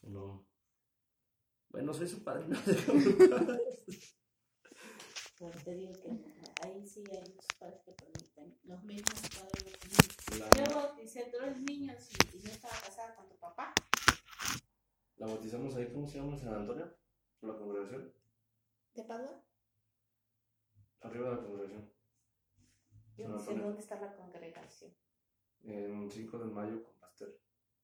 No. Bueno, soy su padre, no sé cómo. Pero te digo que ahí sí hay muchos padres que permiten. Los mismos padres los niños. Yo bauticé 3 niños y yo estaba casada con tu papá. La bautizamos ahí, ¿cómo se llama? ¿En San Antonio? ¿Por la congregación? ¿De Padua? Arriba de la congregación. Yo no sé dónde está la congregación. En 5 de mayo con Pastel.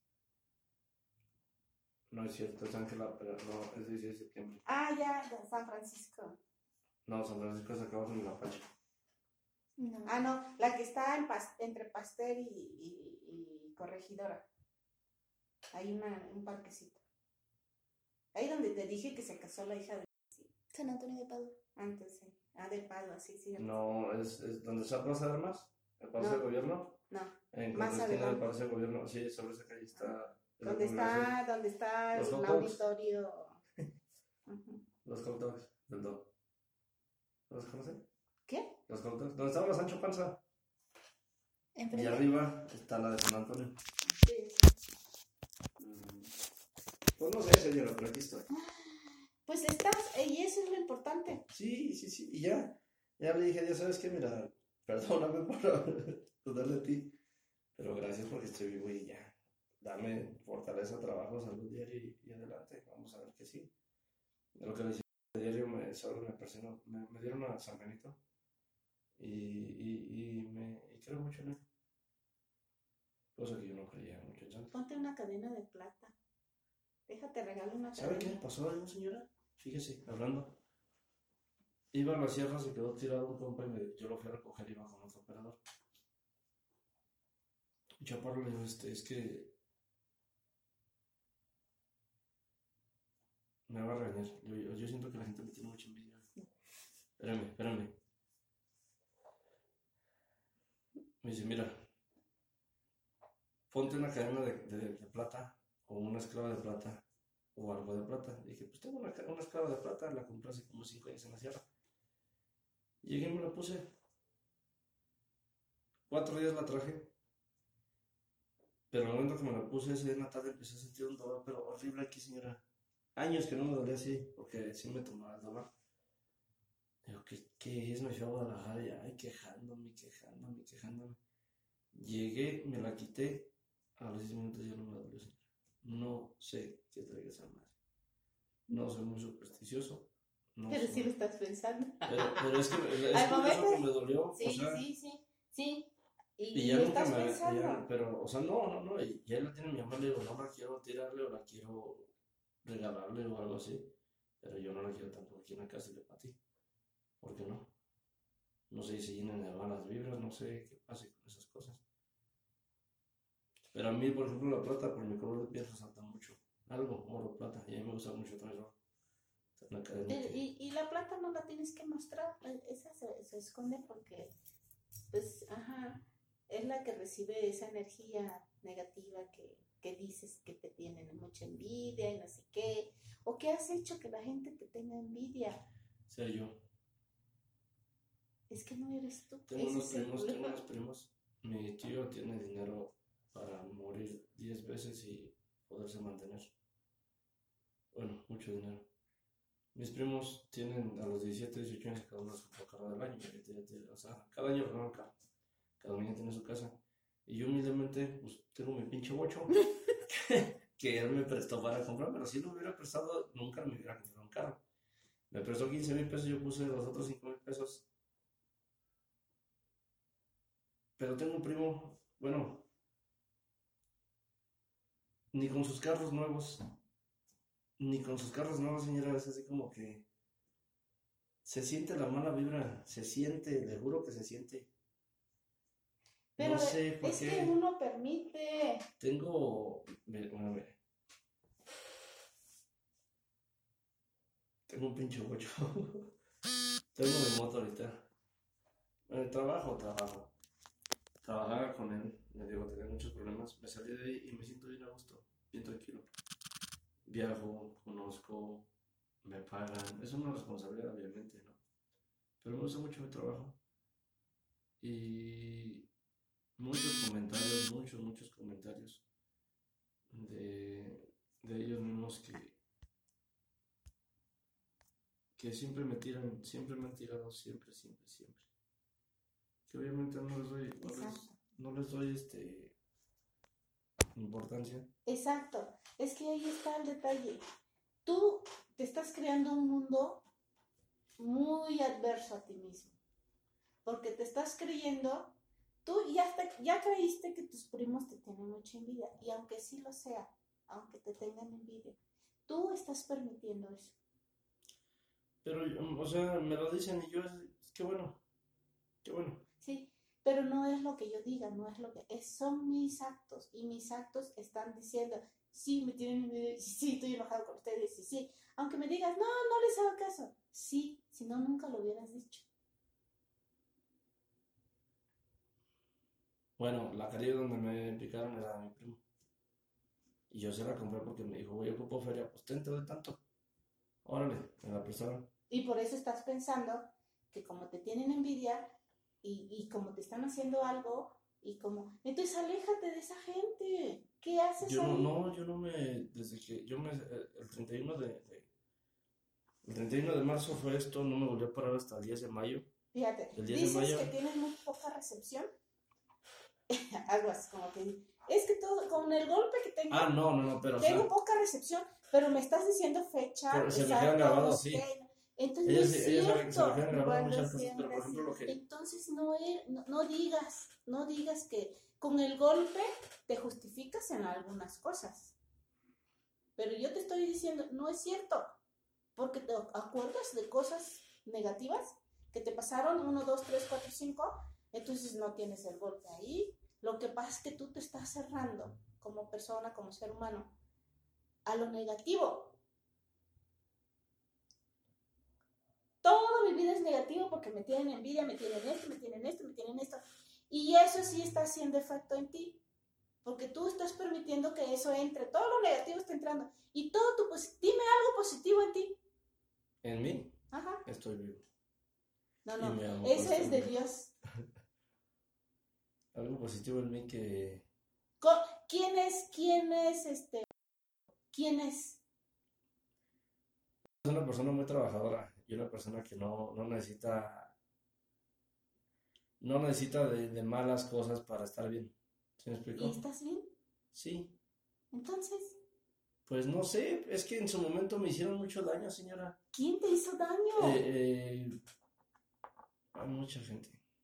No es cierto, es Ángela, pero no, es 16 de septiembre. Ah, ya, San Francisco. No, San Francisco es acá abajo en La Pacha. No. Ah, no, la que está entre Pastel y Corregidora. Hay un parquecito. Ahí donde te dije que se casó la hija de San Antonio de Padua. Antes, sí. Ah, de Padua, sí, sí. No, es donde está Plaza de Armas, el Palacio de Gobierno. No, en más adelante. El Palacio de Gobierno, sí, sobre esa calle está. ¿Dónde está los el auditorio? Los hot dogs del Do. ¿Los conocen? ¿Qué? Los hot dogs. ¿Dónde estaba la Sancho Panza? ¿Enfrente? Y arriba está la de San Antonio. Sí. Pues no sé, señora, pero aquí estoy. Pues estás, y eso es lo importante. Sí. Y ya le dije, ya sabes qué, mira, perdóname por dudar de ti, pero gracias porque estoy vivo y ya. Dame fortaleza, trabajo, salud diaria y adelante. Vamos a ver que sí. Lo que le decía diario solo me dieron a San Benito y creo mucho en él. Cosa que yo no creía mucho en santos. Ponte una cadena de plata. Déjate regalo una cadena. ¿Sabe qué pasó algo, señora? Fíjese, hablando. Iba a la sierra, se quedó tirado un compa y yo lo fui a recoger y iba con otro operador. Y Chaparro le dijo, es que me va a regañar. Yo siento que la gente me tiene mucha envidia. Espérame. Me dice, mira, ponte una cadena de plata o una esclava de plata o algo de plata. Dije, pues tengo una esclava de plata, la compré hace como 5 años en la sierra. Llegué y me la puse. 4 días la traje. Pero el momento que me la puse ese día en la tarde empecé a sentir un dolor, pero horrible aquí, señora. Años que no me dolía así, porque sí me tomaba el dolor. Digo, ¿qué es? Me fui a Guadalajara y ay, quejándome. Llegué, me la quité. A los 10 minutos ya no me dolió, señora. No sé qué traiga esa madre. No soy muy supersticioso. No pero soy... sí lo estás pensando. Pero es que momento que me dolió. Sí, o sea, sí. Y ya lo nunca estás pensando. pero, o sea, no, y ya la tiene mi mamá, le digo, no la quiero tirarle o la quiero regalarle o algo así, pero yo no la quiero tampoco aquí en la casa de Pati, ¿por qué no? No sé si se llenan de malas vibras, no sé qué pase con esas cosas. Pero a mí, por ejemplo, la plata, por mi color de piel resalta mucho, algo, oro, plata, y a mí me gusta mucho traerlo. Y la plata no la tienes que mostrar, esa se esconde porque, pues, es la que recibe esa energía negativa que dices que te tienen mucha envidia y no sé qué, o qué has hecho que la gente te tenga envidia. Ser yo. Es que no eres tú. Tengo unos primos, mi tío tiene dinero para morir 10 veces y poderse mantener. Bueno, mucho dinero. Mis primos tienen a los 17, 18 años cada uno su carro del año. O sea, cada año renuevan un carro. Cada uno tiene su casa. Y yo humildemente, pues tengo mi pinche bocho que él me prestó para comprar, pero si lo hubiera prestado, nunca me hubiera comprado un carro. Me prestó 15,000 pesos, yo puse los otros 5,000 pesos. Pero tengo un primo, bueno, ni con sus carros nuevos, señora, es así como que se siente la mala vibra, se siente, le juro que se siente. Pero no sé por qué. Es que uno permite. Tengo un pinche bocho. Tengo mi moto ahorita. Trabajo. Trabajaba con él, le digo, tenía muchos problemas. Me salí de ahí y me siento bien a gusto, bien tranquilo. Viajo, conozco, me pagan. Es una responsabilidad, obviamente, ¿no? Pero me gusta mucho mi trabajo. Y muchos comentarios de ellos mismos primos que siempre me tiran, siempre me han tirado, siempre, siempre, siempre. Que obviamente no les doy importancia. Exacto, es que ahí está el detalle. Tú te estás creando un mundo muy adverso a ti mismo, porque te estás creyendo, tú ya creíste que tus primos te tienen mucha envidia, y aunque sí lo sea, aunque te tengan envidia, tú estás permitiendo eso. Pero, o sea, me lo dicen y yo, qué bueno, qué bueno. Sí, pero no es lo que yo diga, no es lo que es, son mis actos, y mis actos están diciendo, sí, me tienen envidia, sí, estoy enojado con ustedes, sí, aunque me digas, no les hago caso, sí, si no, nunca lo hubieras dicho. Bueno, la calle donde me picaron era de mi primo. Y yo se la compré porque me dijo, voy a ocupar feria, pues te doy tanto. Órale, me la prestaron. Y por eso estás pensando que como te tienen envidia y como te están haciendo algo, y como, entonces aléjate de esa gente. ¿Qué haces yo ahí? yo no me, desde que yo me, el 31 de marzo fue esto, no me volví a parar hasta el 10 de mayo. Fíjate, El 10 de dices mayo, que tienes muy poca recepción. Algo así como que es que todo, con el golpe que tengo, pero tengo o sea, poca recepción, pero me estás diciendo fecha, se me quedan grabados, sí. Entonces Ellas, no es ellas se cierto. me quedan grabadas muchas cosas, pero por Siembras, ejemplo lo que... entonces no digas que con el golpe te justificas en algunas cosas. Pero yo te estoy diciendo, no es cierto, porque te acuerdas de cosas negativas que te pasaron, 1, 2, 3, 4, 5, entonces no tienes el golpe ahí. Lo que pasa es que tú te estás cerrando como persona, como ser humano, a lo negativo. Toda mi vida es negativo porque me tienen envidia, me tienen esto, me tienen esto, me tienen esto. Y eso sí está haciendo efecto en ti, porque tú estás permitiendo que eso entre, todo lo negativo está entrando. Y todo dime algo positivo en ti. ¿En mí? Ajá. Estoy vivo. No, eso es de Dios. Algo positivo en mí que... ¿Quién es? ¿Quién es? Es una persona muy trabajadora y una persona que no necesita de malas cosas para estar bien. ¿Sí me explico? ¿Y estás bien? Sí. Entonces... Pues no sé, es que en su momento me hicieron mucho daño, señora. ¿Quién te hizo daño? Hay mucha gente.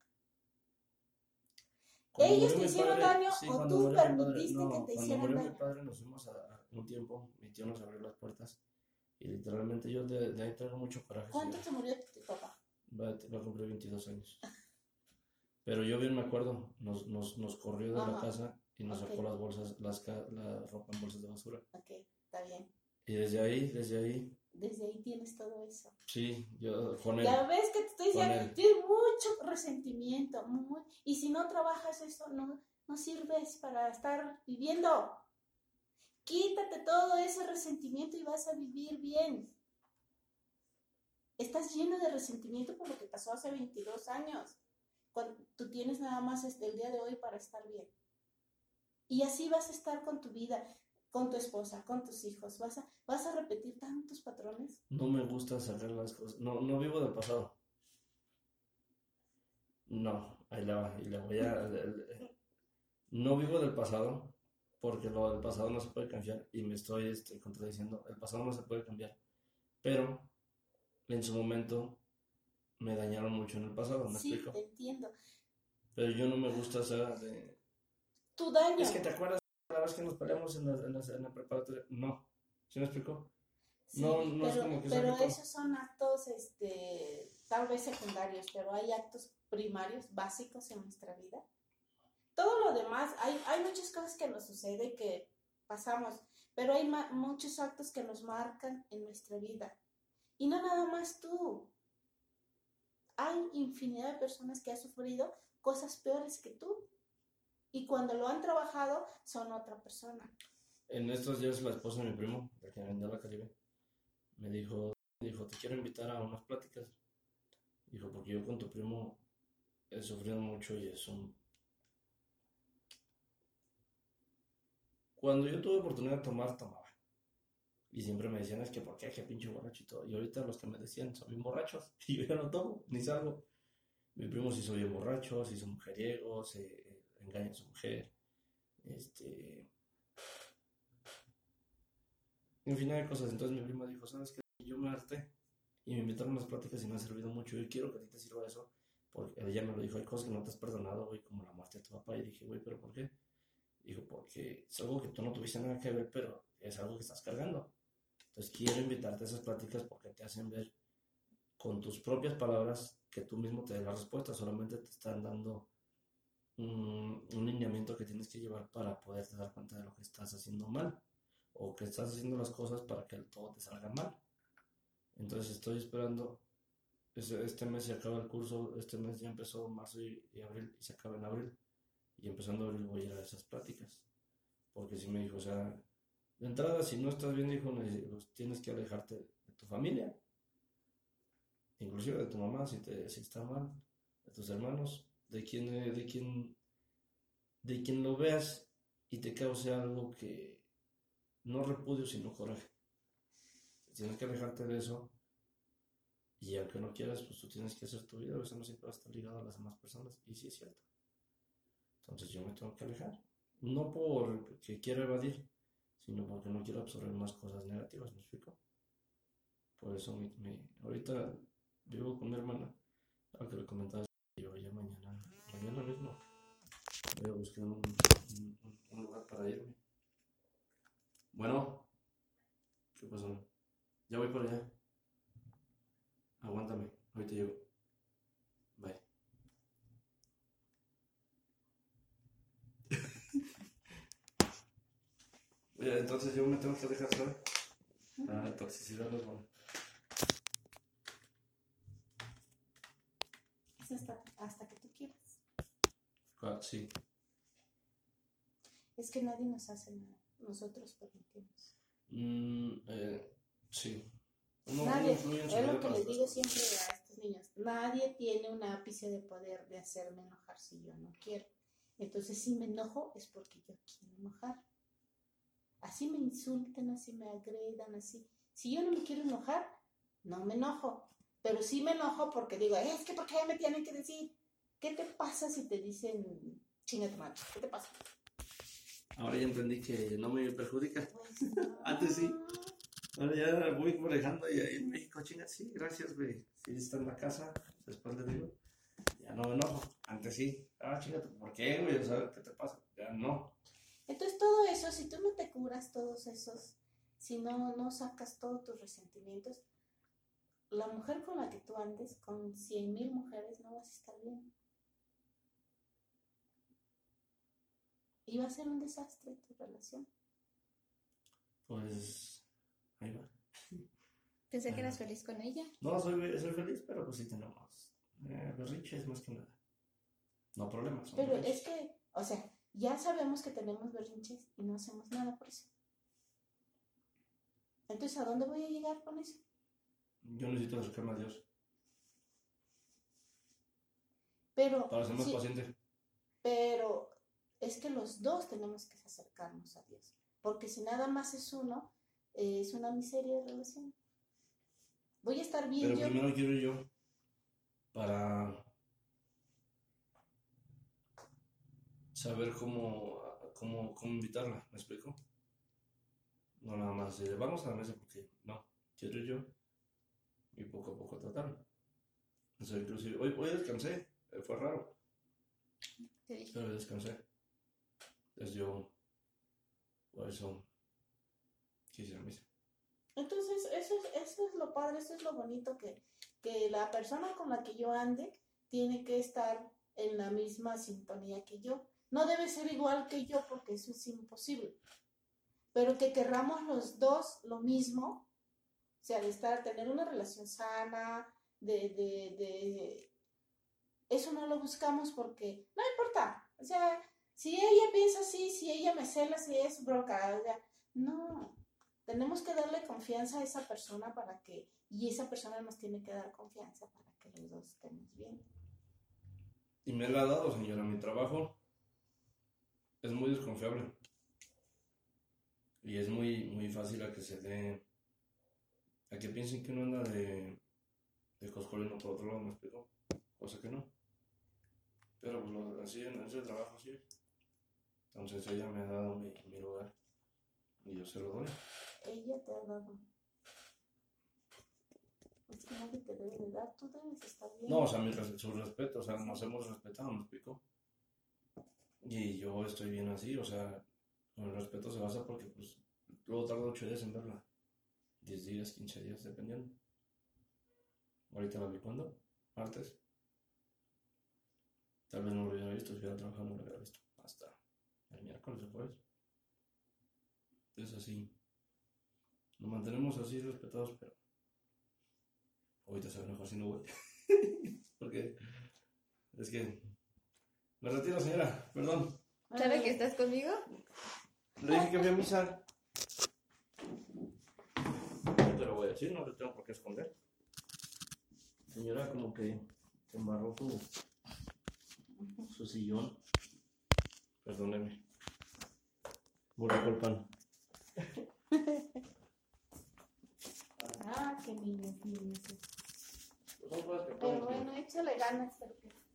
¿Ellos te hicieron daño o tú permitiste que te hicieran daño? Cuando murió mi padre nos fuimos un tiempo, mi tío nos abrió las puertas y literalmente yo de ahí traigo mucho coraje. ¿Cuánto te murió tu papá? Va a cumplir 22 años. Pero yo bien me acuerdo, nos corrió de la casa y nos sacó las bolsas, la ropa en bolsas de basura. Ok, está bien. Y desde ahí... Desde ahí tienes todo eso. Sí, yo con él. Ya ves que te estoy diciendo, tienes mucho resentimiento, y si no trabajas eso, no sirves para estar viviendo. Quítate todo ese resentimiento y vas a vivir bien. Estás lleno de resentimiento por lo que pasó hace 22 años. Cuando tú tienes nada más el día de hoy para estar bien. Y así vas a estar con tu vida, con tu esposa, con tus hijos. ¿Vas a repetir tantos patrones? No me gusta sacar las cosas. No vivo del pasado. No, ahí la va. Y la voy a... No vivo del pasado porque lo del pasado no se puede cambiar. Y me estoy contradiciendo. El pasado no se puede cambiar. Pero en su momento me dañaron mucho en el pasado. ¿Me explico? Sí, te entiendo. Pero yo no me gusta hacer de... Tu daño. Es que te acuerdas la vez que nos peleamos en la preparatoria. No. ¿Sí me explico? Sí, no es como que... Pero esos son actos, tal vez secundarios, pero hay actos primarios, básicos en nuestra vida. Todo lo demás, hay muchas cosas que nos sucede que pasamos, pero hay muchos actos que nos marcan en nuestra vida. Y no nada más tú. Hay infinidad de personas que han sufrido cosas peores que tú. Y cuando lo han trabajado, son otra persona. En estos días la esposa de mi primo, la que vendió la Caribe, me dijo, te quiero invitar a unas pláticas. Dijo, porque yo con tu primo he sufrido mucho y es un... Cuando yo tuve oportunidad de tomaba. Y siempre me decían, es que ¿por qué? Qué pinche borracho y todo. Y ahorita los que me decían son bien borrachos. Y yo ya no tomo, ni salgo. Mi primo se hizo bien borracho, se hizo mujeriego, se engaña a su mujer. En fin, de cosas. Entonces mi primo dijo, ¿sabes qué? Yo me harté. Y me invitaron a unas pláticas y me ha servido mucho. Y quiero que a ti te sirva eso. Porque ella me lo dijo, hay cosas que no te has perdonado, güey, como la muerte de tu papá. Y dije, güey, ¿pero por qué? Dijo, porque es algo que tú no tuviste nada que ver, pero es algo que estás cargando. Entonces quiero invitarte a esas pláticas porque te hacen ver con tus propias palabras que tú mismo te des la respuesta. Solamente te están dando un lineamiento que tienes que llevar para poderte dar cuenta de lo que estás haciendo mal. O que estás haciendo las cosas para que todo te salga mal. Entonces estoy esperando. Este mes se acaba el curso. Este mes ya empezó marzo y abril y se acaba en abril. Y empezando abril voy a ir a esas pláticas. Porque si me dijo, o sea, de entrada, si no estás bien, dijo, pues, tienes que alejarte de tu familia, inclusive de tu mamá, si está mal, de tus hermanos, de quien lo veas y te cause algo que no repudio, sino coraje. Tienes que alejarte de eso. Y aunque no quieras, pues tú tienes que hacer tu vida. Eso no siempre va a estar ligado a las demás personas. Y sí es cierto. Entonces yo me tengo que alejar. No porque quiera evadir, sino porque no quiero absorber más cosas negativas, ¿me explico? Por eso ahorita vivo con mi hermana, aunque le comentaba, yo ya mañana mismo voy a buscar un lugar para irme. Bueno, ¿qué pasó? Ya voy para allá. Aguántame, ahorita llego. Bye. Entonces yo me tengo que dejar saber. La toxicidad no es buena. Es hasta que tú quieras. Sí. Es que nadie nos hace nada. Nosotros permitimos. Sí. Nadie, es lo que les digo siempre a estos niños. Nadie tiene un ápice de poder de hacerme enojar si yo no quiero. Entonces, si me enojo es porque yo quiero enojar. Así me insulten, así me agredan, así. Si yo no me quiero enojar, no me enojo. Pero sí me enojo porque digo, es que ¿por qué me tienen que decir? ¿Qué te pasa si te dicen chinga tu madre? ¿Qué te pasa? Ahora ya entendí que no me perjudica. Pues no. Antes sí. Ahora ya voy manejando y ahí en México, chinga, sí, gracias, güey. Si está en la casa, después le digo, ya no me enojo. Antes sí. Chingate, ¿por qué, güey? O sea, ¿qué te pasa? Ya no. Entonces todo eso, si tú no te curas todos esos, si no sacas todos tus resentimientos, la mujer con la que tú andes, con 100,000 mujeres, no vas a estar bien. Y va a ser un desastre tu relación. Pues, ahí va. Pensé que eras feliz con ella. No, soy feliz, pero pues sí tenemos berrinches más que nada. No problemas. Pero berrinches. Es que, o sea, ya sabemos que tenemos berrinches y no hacemos nada por eso. Entonces, ¿a dónde voy a llegar con eso? Yo necesito acercarme a Dios. Pero, para ser más paciente. Pero es que los dos tenemos que acercarnos a Dios. Porque si nada más es uno, es una miseria de relación. Voy a estar bien. Pero primero quiero ir yo para saber cómo invitarla, ¿me explico? No nada más vamos a la mesa porque no, quiero ir yo y poco a poco tratarlo. O sea, inclusive hoy descansé, fue raro, pero descansé. Entonces yo por eso quise ir a misa. Entonces eso es lo padre, eso es lo bonito, que la persona con la que yo ande tiene que estar en la misma sintonía que yo. No debe ser igual que yo porque eso es imposible. Pero que querramos los dos lo mismo, o sea, tener una relación sana, eso no lo buscamos porque no importa. O sea, si ella piensa así, si ella me cela, si es broca, o sea, no. Tenemos que darle confianza a esa persona y esa persona nos tiene que dar confianza para que los dos estemos bien. Y me la ha dado, señora, mi trabajo es muy desconfiable. Y es muy fácil a que se dé, a que piensen que uno anda de coscolino por otro lado, ¿me explico? Cosa que no. Pero pues así en ese trabajo sí. Entonces ella me ha dado mi lugar y yo se lo doy. Ella te ha dado. Es que nadie te debe de dar, tú debes estar bien. No, o sea, su respeto, o sea, nos hemos respetado, ¿me explico? Y yo estoy bien así, o sea, el respeto se basa porque, pues, luego tardo 8 días en verla. 10 días, 15 días, dependiendo. Ahorita la vi cuando, martes. Tal vez no lo hubiera visto, si hubiera trabajado no lo hubiera visto. Hasta el miércoles o jueves. Entonces así, nos mantenemos así respetados, pero ahorita se ve mejor si no voy. Porque es que me retiro, señora, perdón. ¿Sabe que estás conmigo? Le dije que fui a misa. No te lo voy a decir, no te tengo por qué esconder. Señora, como que embarró su sillón. Perdóneme. Burro el pan. Ah, qué niños, niños. Pues son cosas que Pero pueden. bueno, échale ganas, porque